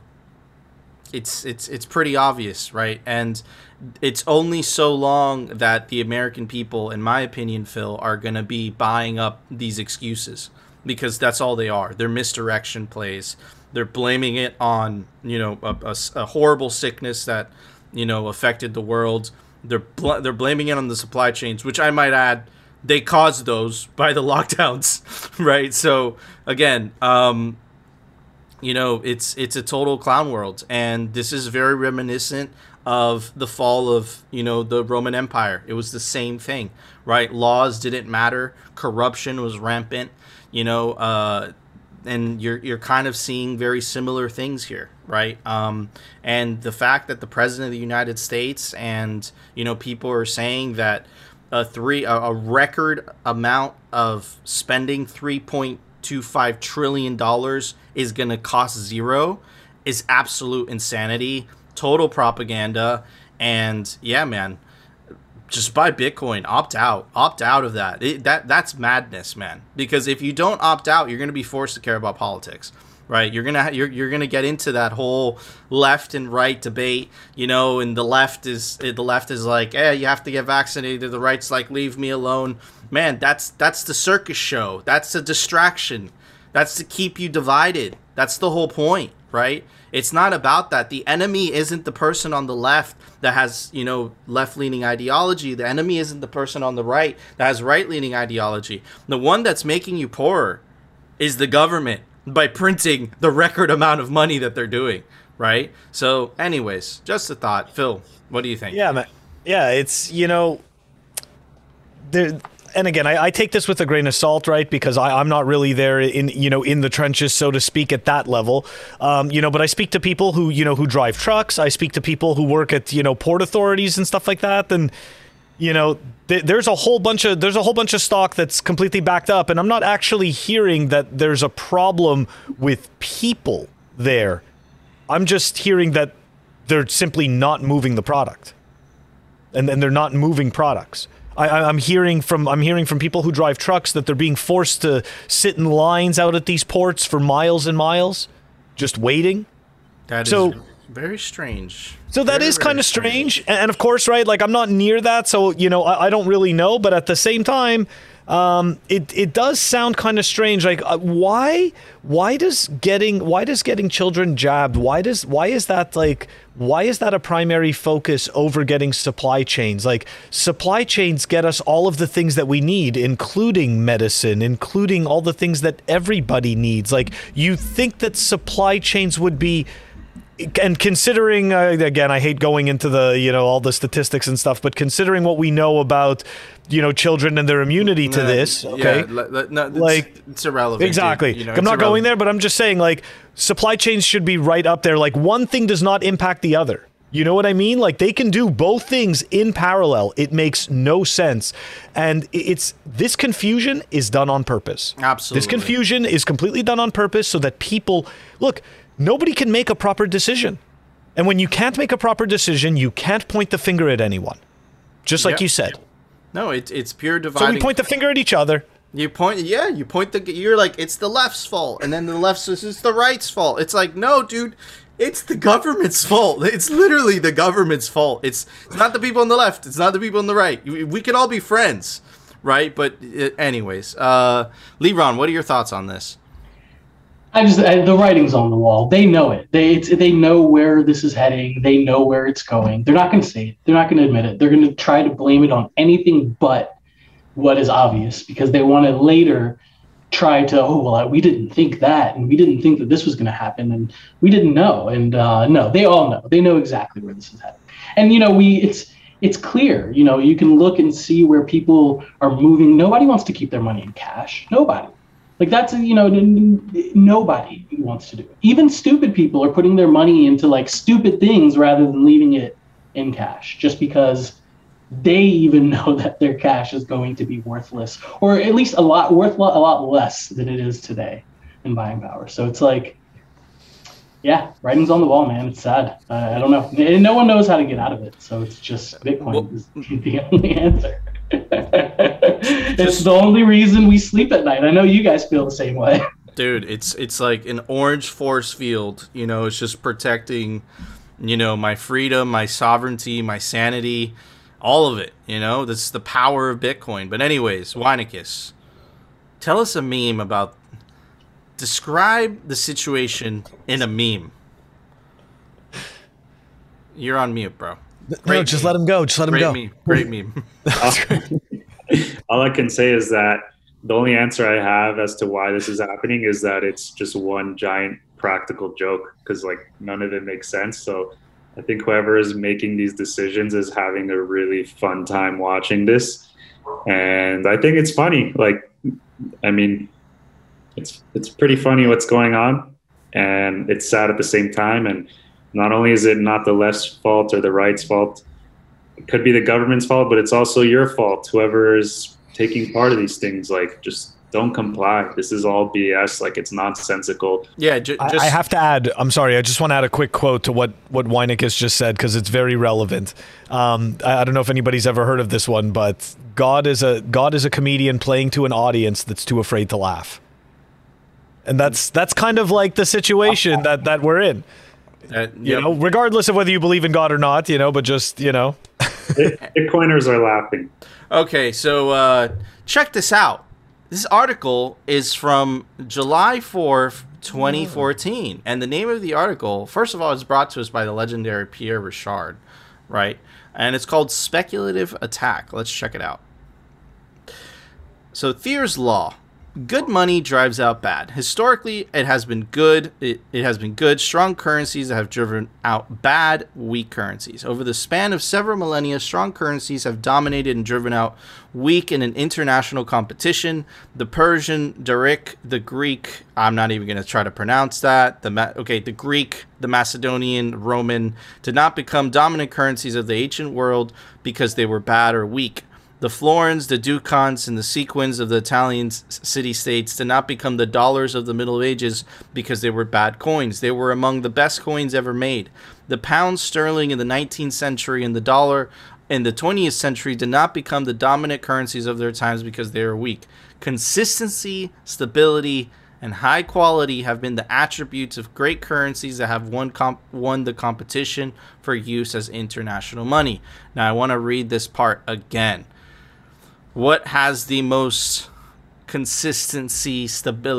it's it's it's pretty obvious, right? And it's only so long that the American people, in my opinion, Phil, are going to be buying up these excuses, because that's all they are. They're misdirection plays. They're blaming it on, you know, a, a, a horrible sickness that, you know, affected the world. They're bl- they're blaming it on the supply chains, which I might add, they caused those by the lockdowns, right? So again, um, you know, it's it's a total clown world, and this is very reminiscent of the fall of, you know, the Roman Empire. It was the same thing, right? Laws didn't matter. Corruption was rampant, you know. Uh, And you're you're kind of seeing very similar things here, right? Um, and the fact that the president of the United States and, you know, people are saying that a three a, a record amount of spending three point two five trillion dollars is going to cost zero is absolute insanity, total propaganda, and yeah, man. Just buy Bitcoin, opt out, opt out of that. It, that that's madness, man. Because if you don't opt out, you're going to be forced to care about politics, right? You're gonna you're you're gonna get into that whole left and right debate, you know. And the left is the left is like, eh, you have to get vaccinated. The right's like, leave me alone, man. That's that's the circus show. That's a distraction. That's to keep you divided. That's the whole point, right? It's not about that. The enemy isn't the person on the left that has, you know, left-leaning ideology. The enemy isn't the person on the right that has right-leaning ideology. The one that's making you poorer is the government by printing the record amount of money that they're doing, right? So, anyways, just a thought. Phil, what do you think? Yeah, man. Yeah, it's, you know, there. And again, I, I take this with a grain of salt, right? Because I, I'm not really there in, you know, in the trenches, so to speak, at that level. Um, you know, but I speak to people who, you know, who drive trucks. I speak to people who work at, you know, port authorities and stuff like that. And, you know, th- there's a whole bunch of there's a whole bunch of stock that's completely backed up. And I'm not actually hearing that there's a problem with people there. I'm just hearing that they're simply not moving the product, and then they're not moving products. I, I'm hearing from I'm hearing from people who drive trucks that they're being forced to sit in lines out at these ports for miles and miles, just waiting. That so, is very strange. So that very, is kind of strange. strange. And of course, right, like I'm not near that, so, you know, I, I don't really know. But at the same time, um, it it does sound kind of strange. Like, uh, why why does getting why does getting children jabbed? Why does why is that like why is that a primary focus over getting supply chains? Like, supply chains get us all of the things that we need, including medicine, including all the things that everybody needs. Like, you think that supply chains would be and considering, uh, again, I hate going into the, you know, all the statistics and stuff, but considering what we know about, you know, children and their immunity to Nah, this, okay? Yeah, le- le- no, it's, Like, it's irrelevant. Exactly. dude. You know, I'm it's not going irrelevant. there, but I'm just saying, like, supply chains should be right up there. Like, one thing does not impact the other. You know what I mean? Like, they can do both things in parallel. It makes no sense. And it's this confusion is done on purpose. Absolutely. This confusion is completely done on purpose so that people look, nobody can make a proper decision. And when you can't make a proper decision, you can't point the finger at anyone. Just like Yep. you said. No, it, it's pure So dividing. we point the finger at each other. You point, yeah, you point the. You're like, it's the left's fault, and then the left says it's the right's fault. It's like, no, dude, it's the government's fault. It's literally the government's fault. It's, it's not the people on the left. It's not the people on the right. We, we can all be friends, right? But uh, anyways, uh, Lebron, what are your thoughts on this? I just I, the writing's on the wall. They know it. They it's, they know where this is heading. They know where it's going. They're not going to say it. They're not going to admit it. They're going to try to blame it on anything but what is obvious, because they want to later try to, oh, well, we didn't think that, and we didn't think that this was going to happen, and we didn't know. And uh, no, they all know. They know exactly where this is heading. And, you know, we it's it's clear. You know, you can look and see where people are moving. Nobody wants to keep their money in cash. Nobody. Like, that's, you know, n- n- nobody wants to do it. Even stupid people are putting their money into, like, stupid things rather than leaving it in cash, just because they even know that their cash is going to be worthless, or at least a lot worth a lot less than it is today in buying power. So it's like, yeah, writing's on the wall, man. It's sad. Uh, I don't know. And no one knows how to get out of it. So it's just Bitcoin Well, is the only answer. It's the only reason we sleep at night. I know you guys feel the same way. Dude, it's it's like an orange force field. You know, it's just protecting, you know, my freedom, my sovereignty, my sanity. All of it, you know, this is the power of Bitcoin. But anyways, Weinicus, tell us a meme about, describe the situation in a meme. You're on mute, bro. No, just let him go. Just let him Great go. meme. Great meme. All I can say is that the only answer I have as to why this is happening is that it's just one giant practical joke, because like none of it makes sense. So I think whoever is making these decisions is having a really fun time watching this. And I think it's funny. Like, I mean, it's it's pretty funny what's going on, and it's sad at the same time. And not only is it not the left's fault or the right's fault, it could be the government's fault, but it's also your fault. Whoever is taking part of these things, like, just don't comply. This is all B S. Like, it's nonsensical. Yeah, ju- I, just I have to add, I'm sorry, I just want to add a quick quote to what, what Weinicus just said, because it's very relevant. Um, I, I don't know if anybody's ever heard of this one, but God is a God is a comedian playing to an audience that's too afraid to laugh. And that's that's kind of like the situation that, that we're in. uh, You yep. know, regardless of whether you believe in God or not, you know, but just, you know. Bitcoiners are laughing. Okay, so uh, check this out. This article is from July fourth, twenty fourteen. And the name of the article, first of all, is brought to us by the legendary Pierre Richard, right? And it's called Speculative Attack. Let's check it out. So, Thayer's Law. Good money drives out bad. Historically, it has been good. It, it has been good. Strong currencies have driven out bad, weak currencies. Over the span of several millennia, strong currencies have dominated and driven out weak in an international competition. The Persian, Daric, the Greek, I'm not even going to try to pronounce that. The Ma- okay, the Greek, the Macedonian, Roman did not become dominant currencies of the ancient world because they were bad or weak. The florins, the ducats, and the sequins of the Italian city-states did not become the dollars of the Middle Ages because they were bad coins. They were among the best coins ever made. The pound sterling in the nineteenth century and the dollar in the twentieth century did not become the dominant currencies of their times because they were weak. Consistency, stability, and high quality have been the attributes of great currencies that have won, comp- won the competition for use as international money. Now, I want to read this part again. What has the most consistency,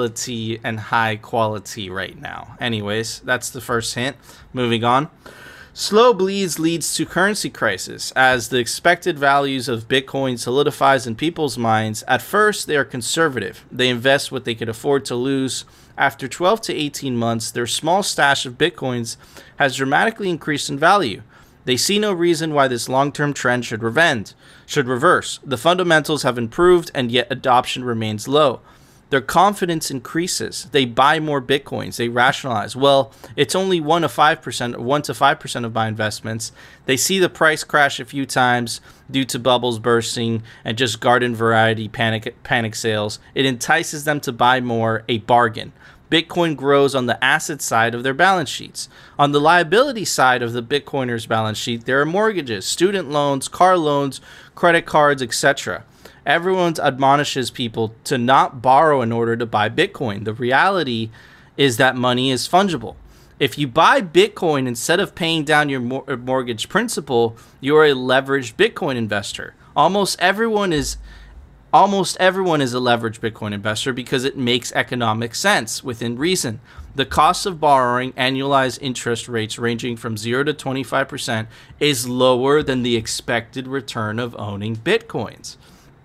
stability, and high quality right now? Anyways, that's the first hint. Moving on. Slow bleeds leads to currency crisis as the expected values of Bitcoin solidifies in people's minds. At first, they are conservative. They invest what they could afford to lose. After twelve to eighteen months, their small stash of Bitcoins has dramatically increased in value. They see no reason why this long-term trend should revenge, should reverse. The fundamentals have improved, and yet adoption remains low. Their confidence increases. They buy more Bitcoins. They rationalize. Well, it's only one to five percent, one to five percent of my investments. They see the price crash a few times due to bubbles bursting and just garden variety panic panic sales. It entices them to buy more, a bargain. Bitcoin grows on the asset side of their balance sheets. On the liability side of the Bitcoiners' balance sheet, there are mortgages, student loans, car loans, credit cards, et cetera. Everyone admonishes people to not borrow in order to buy Bitcoin. The reality is that money is fungible. If you buy Bitcoin instead of paying down your mor- mortgage principal, you're a leveraged Bitcoin investor. Almost everyone is almost everyone is a leveraged Bitcoin investor because it makes economic sense within reason. The cost of borrowing, annualized interest rates ranging from zero to twenty-five percent, is lower than the expected return of owning Bitcoins.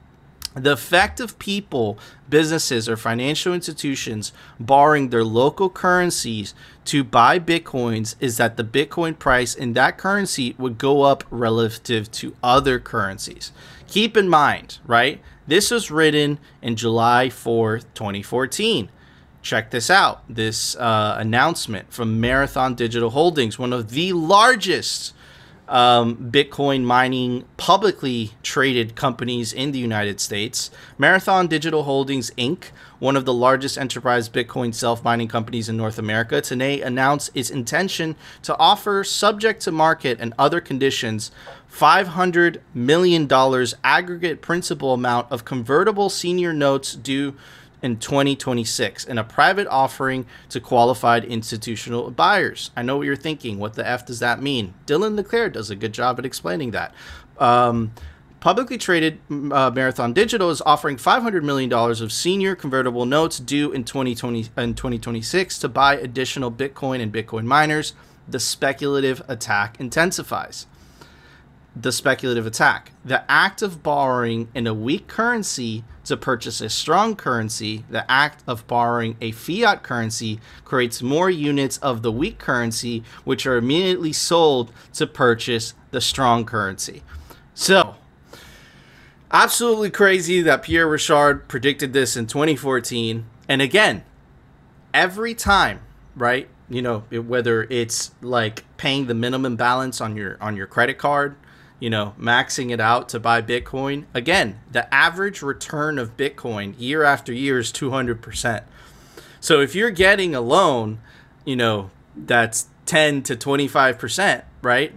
The effect of people, businesses, or financial institutions borrowing their local currencies to buy Bitcoins is that the Bitcoin price in that currency would go up relative to other currencies. Keep in mind, right? This was written in July fourth, twenty fourteen. Check this out. This uh, announcement from Marathon Digital Holdings, one of the largest Um, Bitcoin mining publicly traded companies in the United States. Marathon Digital Holdings, Incorporated, one of the largest enterprise Bitcoin self-mining companies in North America, today announced its intention to offer, subject to market and other conditions, five hundred million dollars aggregate principal amount of convertible senior notes due in twenty twenty-six in a private offering to qualified institutional buyers. I know what you're thinking. What the F does that mean? Dylan LeClaire does a good job at explaining that. Um, publicly traded uh, Marathon Digital is offering five hundred million dollars of senior convertible notes due in twenty twenty and twenty twenty-six to buy additional Bitcoin and Bitcoin miners. The speculative attack intensifies. The speculative attack. The act of borrowing in a weak currency to purchase a strong currency, the act of borrowing a fiat currency, creates more units of the weak currency, which are immediately sold to purchase the strong currency. So, absolutely crazy that Pierre Rochard predicted this in twenty fourteen. And again, every time, right? You know, whether it's like paying the minimum balance on your on your credit card, you know, maxing it out to buy Bitcoin. Again, the average return of Bitcoin year after year is two hundred percent. So if you're getting a loan, you know, that's ten to twenty-five percent, right?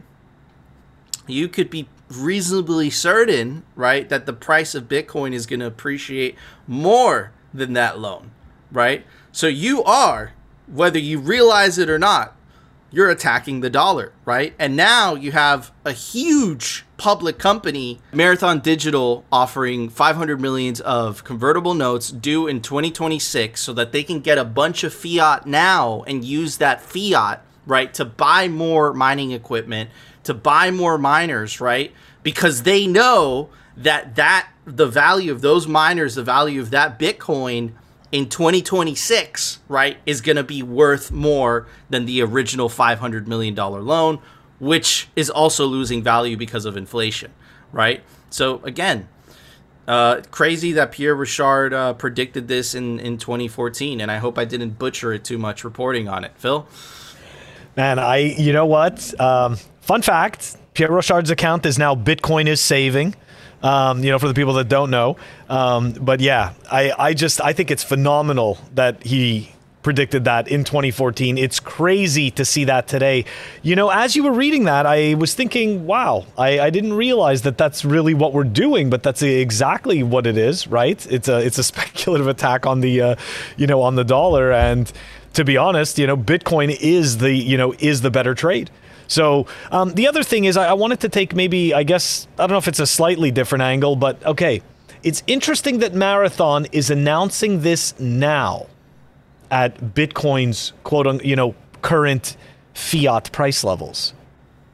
You could be reasonably certain, right, that the price of Bitcoin is going to appreciate more than that loan, right? So you are, whether you realize it or not, you're attacking the dollar, right? And now you have a huge public company, Marathon Digital, offering five hundred millions of convertible notes due in twenty twenty-six so that they can get a bunch of fiat now and use that fiat, right, to buy more mining equipment, to buy more miners, right? Because they know that that the value of those miners, the value of that Bitcoin in twenty twenty-six, right, is going to be worth more than the original five hundred million dollars loan, which is also losing value because of inflation, right? So again, uh, crazy that Pierre Rochard uh, predicted this in, in twenty fourteen, and I hope I didn't butcher it too much reporting on it. Phil? Man, I, you know what? Um, fun fact, Pierre Rochard's account is now Bitcoin is saving. Um, you know, for the people that don't know. Um, but yeah, I, I just, I think it's phenomenal that he predicted that in twenty fourteen. It's crazy to see that today. You know, as you were reading that, I was thinking, wow, I, I didn't realize that that's really what we're doing, but that's exactly what it is, right? It's a, it's a speculative attack on the, uh, you know, on the dollar. And to be honest, you know, Bitcoin is the, you know, is the better trade. So um, the other thing is I, I wanted to take maybe, I guess, I don't know if it's a slightly different angle, but okay. It's interesting that Marathon is announcing this now at Bitcoin's quote unquote, you know, current fiat price levels.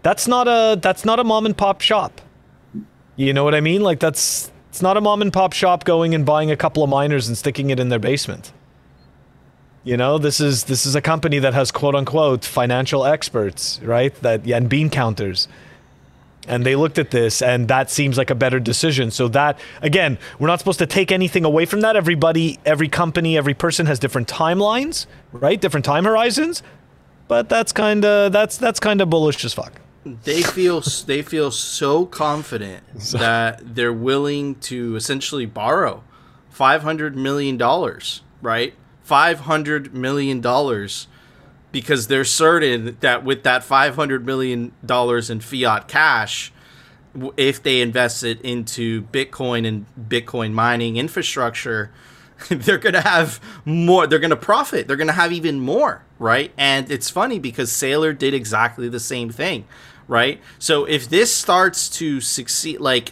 That's not a that's not a mom and pop shop. You know what I mean? Like that's it's not a mom and pop shop going and buying a couple of miners and sticking it in their basement. You know, this is this is a company that has quote unquote financial experts, right? That yeah, and bean counters. And they looked at this, and that seems like a better decision. So that, again, we're not supposed to take anything away from that. Everybody, every company, every person has different timelines, right? Different time horizons. But that's kind of that's that's kind of bullish as fuck. They feel they feel so confident that they're willing to essentially borrow five hundred million dollars, right? five hundred million dollars. Because they're certain that with that five hundred million dollars in fiat cash, if they invest it into Bitcoin and Bitcoin mining infrastructure, they're going to have more. They're going to profit. They're going to have even more, right? And it's funny because Saylor did exactly the same thing, right? So if this starts to succeed, like,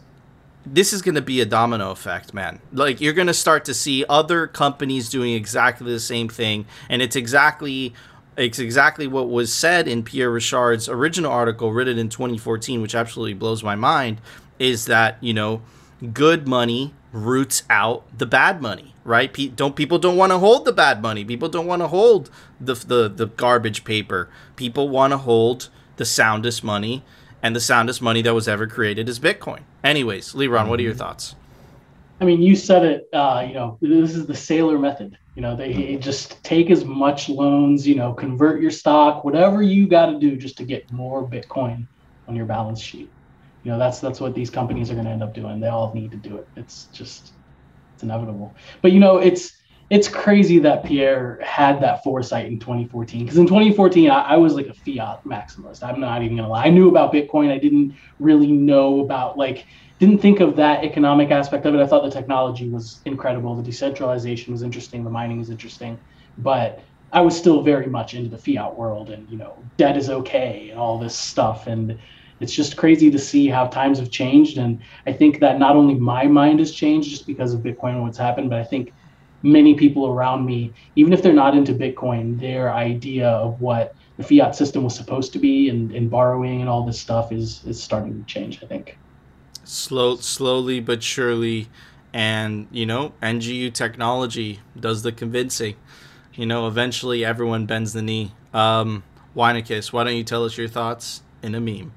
this is going to be a domino effect, man. Like, you're going to start to see other companies doing exactly the same thing. And it's exactly it's exactly what was said in Pierre Richard's original article written in twenty fourteen, which absolutely blows my mind, is that, you know, good money roots out the bad money, right? Pe- don't People don't want to hold the bad money. People don't want to hold the, the, the garbage paper. People want to hold the soundest money. And the soundest money that was ever created is Bitcoin. Anyways, Leron, what are your thoughts? I mean, you said it, uh, you know, this is the Saylor method. You know, they just take as much loans, you know, convert your stock, whatever you got to do just to get more Bitcoin on your balance sheet. You know, that's that's what these companies are going to end up doing. They all need to do it. It's just, it's inevitable. But, you know, it's, It's crazy that Pierre had that foresight in twenty fourteen. Because in twenty fourteen, I, I was like a fiat maximalist. I'm not even gonna lie. I knew about Bitcoin. I didn't really know about, like, didn't think of that economic aspect of it. I thought the technology was incredible. The decentralization was interesting. The mining was interesting. But I was still very much into the fiat world, and, you know, debt is okay and all this stuff. And it's just crazy to see how times have changed. And I think that not only my mind has changed just because of Bitcoin and what's happened, but I think many people around me, even if they're not into Bitcoin, their idea of what the fiat system was supposed to be and, and borrowing and all this stuff is is starting to change, I think. Slow, slowly but surely. And, you know, N G U technology does the convincing. You know, eventually everyone bends the knee. Um, Weinekiss, why don't you tell us your thoughts in a meme?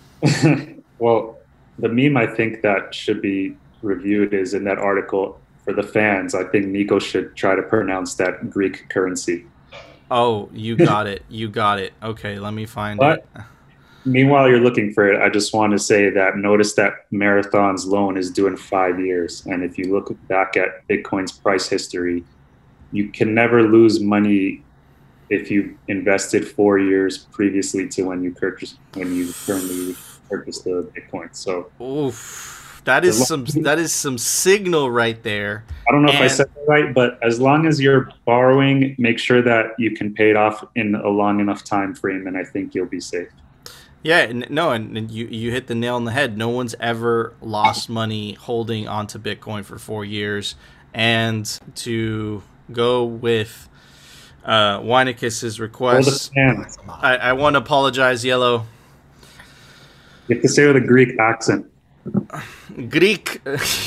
Well, the meme I think that should be reviewed is in that article. For the fans, I think Nico should try to pronounce that Greek currency. Oh, you got it. You got it. Okay, let me find but, it. Meanwhile, you're looking for it. I just want to say that notice that Marathon's loan is due in five years. And if you look back at Bitcoin's price history, you can never lose money if you invested four years previously to when you purchased, when you currently purchased the Bitcoin. So, oof. That is some that is some signal right there. I don't know and, if I said that right, but as long as you're borrowing, make sure that you can pay it off in a long enough time frame, and I think you'll be safe. Yeah, no, and, and you, you hit the nail on the head. No one's ever lost money holding onto Bitcoin for four years. And to go with uh, Weinekiss' request, I, I want to apologize, Yellow. You have to say it with a Greek accent. Greek,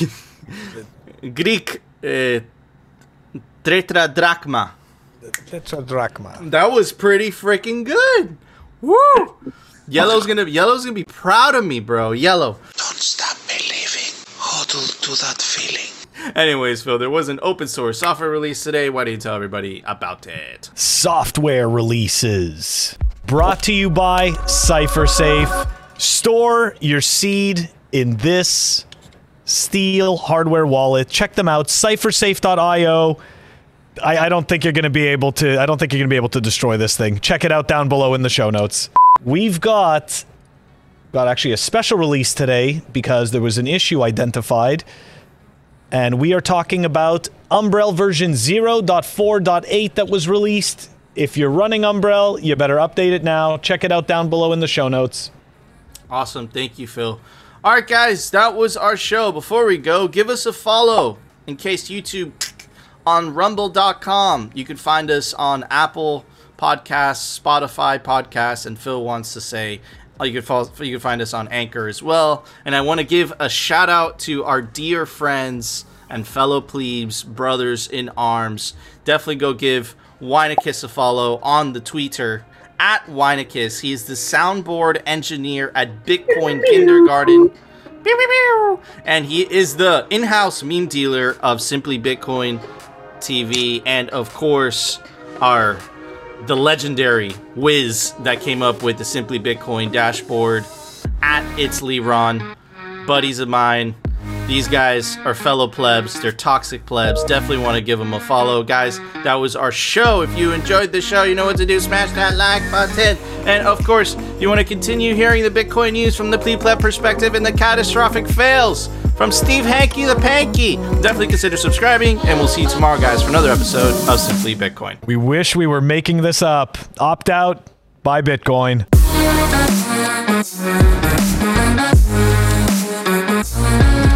Greek, uh, tetradrachma. Tetradrachma. That was pretty freaking good. Woo! Yellow's gonna, Yellow's gonna be proud of me, bro. Yellow. Don't stop believing. Hodl to that feeling. Anyways, Phil, there was an open source software release today. Why don't you tell everybody about it? Software releases brought to you by CipherSafe. Store your seed in this steel hardware wallet. Check them out, cipher safe dot i o. I, I don't think you're going to be able to. I don't think you're going to be able to destroy this thing. Check it out down below in the show notes. We've got got actually a special release today because there was an issue identified, and we are talking about Umbrel version zero point four point eight that was released. If you're running Umbrel, you better update it now. Check it out down below in the show notes. Awesome, thank you, Phil. All right, guys, that was our show. Before we go, give us a follow in case YouTube on rumble dot com. You can find us on Apple Podcasts, Spotify Podcasts, and Phil wants to say You can follow, you can find us on Anchor as well. And I want to give a shout out to our dear friends and fellow plebes, brothers in arms. Definitely go give Winekiss a follow on the Twitter at Winekiss. He is the soundboard engineer at Bitcoin Kindergarten. And he is the in-house meme dealer of Simply Bitcoin T V. And of course, our the legendary Wiz that came up with the Simply Bitcoin dashboard at It's Leron. Buddies of mine. These guys are fellow plebs. They're toxic plebs. Definitely want to give them a follow. Guys, that was our show. If you enjoyed the show, you know what to do. Smash that like button. And of course, you want to continue hearing the Bitcoin news from the pleb perspective and the catastrophic fails from Steve Hanky the Panky. Definitely consider subscribing, and we'll see you tomorrow, guys, for another episode of Simply Bitcoin. We wish we were making this up. Opt out. Buy Bitcoin. We'll be right back.